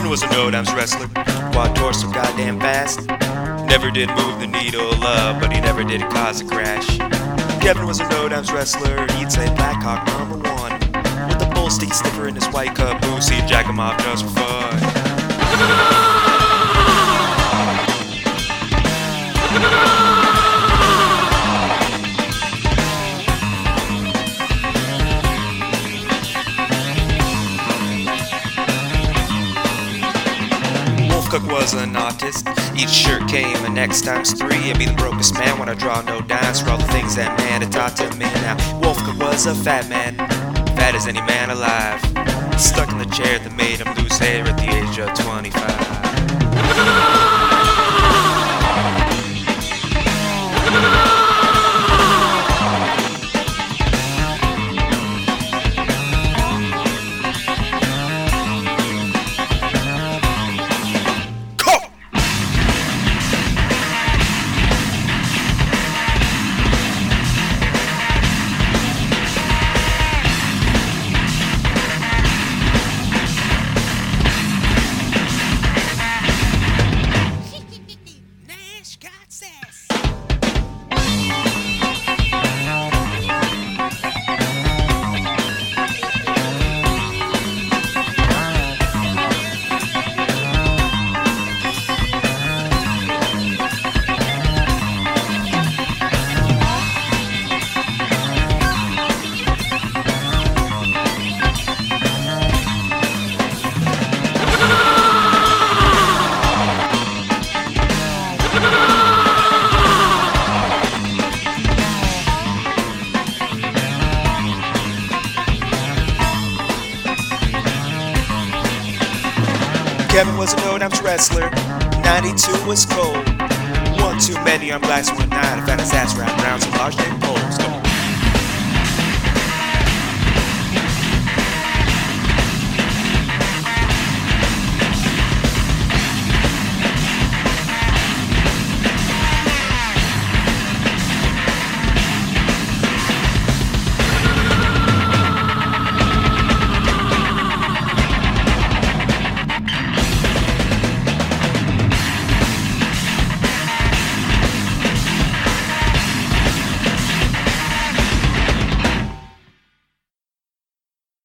Kevin was a no-dimes wrestler, quad torso goddamn fast. Never did move the needle up, but he never did cause a crash. Kevin was a no-dimes wrestler, he'd say Blackhawk #1. With the bull stick stiffer in his white caboose, he'd jack him off just for fun. Cook was an artist, each shirt came an X times 3. I'd be the brokest man when I draw no dimes for all the things that man had taught to me. Now, Wolf Cook was a fat man, fat as any man alive, stuck in the chair that made him lose hair at the age of 25. Kevin was a no-dimes wrestler, 92 was cold. One too many on blacks one night, I found his ass wrapped around some large dick poles.